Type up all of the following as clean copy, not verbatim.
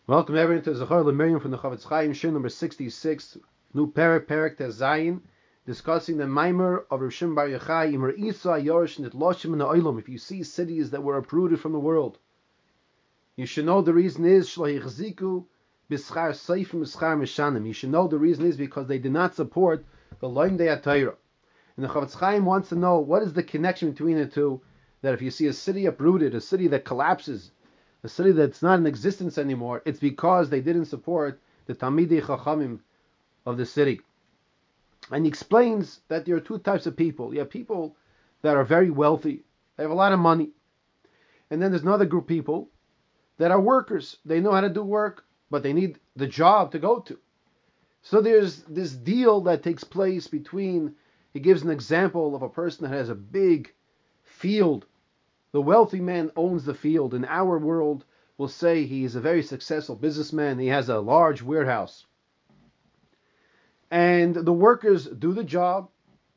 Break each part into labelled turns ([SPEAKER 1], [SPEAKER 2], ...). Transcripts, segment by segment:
[SPEAKER 1] Welcome everyone to Zachar Lemiriam from the Chofetz Chaim, Shir number 66, new Perek Tez Zayin, discussing the Maimer of Rav Shimon Bar Yochai, Imar Isa Yorish Nitloshim in the Olam. If you see cities that were uprooted from the world, you should know the reason is Shlo Yichziku B'Schar Seifim B'Schar Mishanim. You should know the reason is because they did not support the Loim Dei HaTorah. And the Chofetz Chaim wants to know what is the connection between the two. That if you see a city uprooted, a city that collapses, a city that's not in existence anymore, it's because they didn't support the Talmidei Chachamim of the city. And he explains that there are two types of people. You have people that are very wealthy, they have a lot of money. And then there's another group of people that are workers. They know how to do work, but they need the job to go to. So there's this deal that takes place between, he gives an example of a person that has a big field. The wealthy man owns the field. In our world, we'll say he is a very successful businessman. He has a large warehouse. And the workers do the job.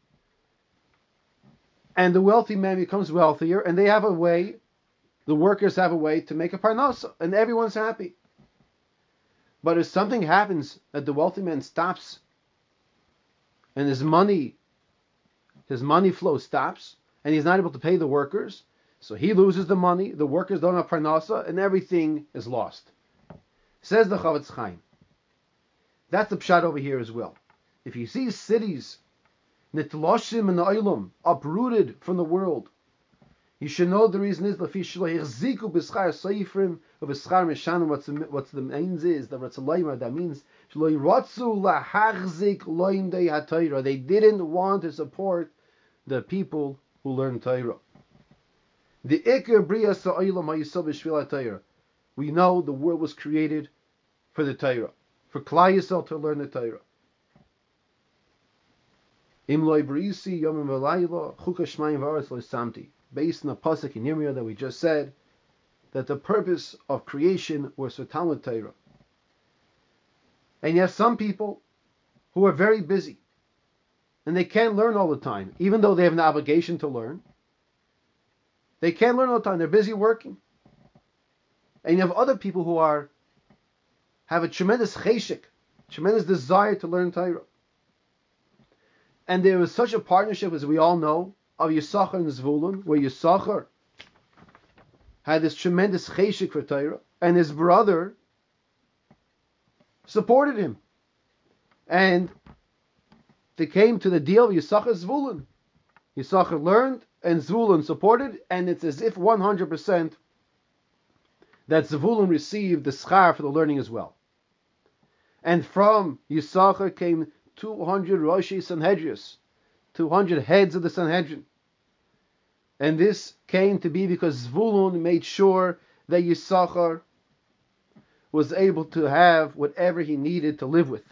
[SPEAKER 1] And the wealthy man becomes wealthier. And they have a way, the workers have a way to make a parnasa. And everyone's happy. But if something happens that the wealthy man stops, and his money flow stops, and he's not able to pay the workers, so he loses the money, the workers don't have parnasa, and everything is lost. Says the Chofetz Chaim. That's the pshat over here as well. If you see cities, nitloshim and oilam, uprooted from the world, you should know the reason is lafi shlo yichziku b'schar seifrim v'schar mishanim. What's the means is the Ratzalaymar. That means shlo yiratzu lahachzik loim dei haTorah. They didn't want to support the people who learn Torah. The Iker Bria Sa'olam HaYisov B'Shvil HaTorah. We know the world was created for the Torah, for Klal Yisrael to learn the Torah. Im Lo Brisi Yomim V'Layla Chuka Shmayim V'Aretz Lo Samti. Based on the pasuk in Yirmiyah that we just said, that the purpose of creation was for Talmud Torah. And you have some people who are very busy, and they can't learn all the time, even though they have an obligation to learn. They can't learn all the time. They're busy working. And you have other people who have a tremendous cheshik, tremendous desire to learn Torah. And there was such a partnership, as we all know, of Yisachar and Zvulun, where Yisachar had this tremendous cheshik for Torah, and his brother supported him. And they came to the deal of Yisachar Zvulun. Yisachar learned, and Zvulun supported, and it's as if 100% that Zvulun received the schar for the learning as well. And from Yisachar came 200 Roshi Sanhedrius, 200 heads of the Sanhedrin. And this came to be because Zvulun made sure that Yisachar was able to have whatever he needed to live with.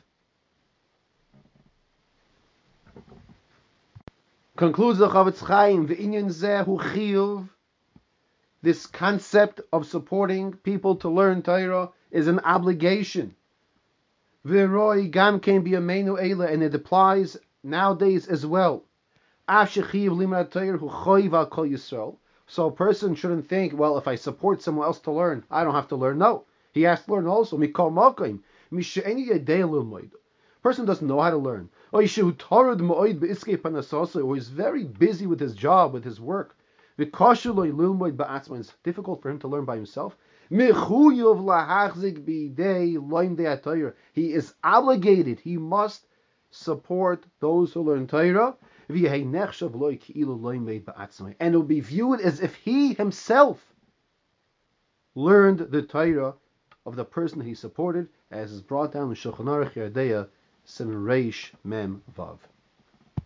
[SPEAKER 1] Concludes the Chofetz Chaim, V'inyan zeh hu chiyuv. This concept of supporting people to learn Torah is an obligation. V'roi gam ken b'yameinu eila, and it applies nowadays as well. Af shechiv limad Torah hu choiv al kol Yisrael. So a person shouldn't think, well, if I support someone else to learn, I don't have to learn. No, he has to learn also. Mikol makom mishe'eni yedei lilmoid. Person doesn't know how to learn. Or he's very busy with his job, with his work. It's difficult for him to learn by himself. He is obligated. He must support those who learn Torah. And it will be viewed as if he himself learned the Torah of the person he supported, as is brought down in Shulchan Aruch Yeridea Sim Reish Mem Vav.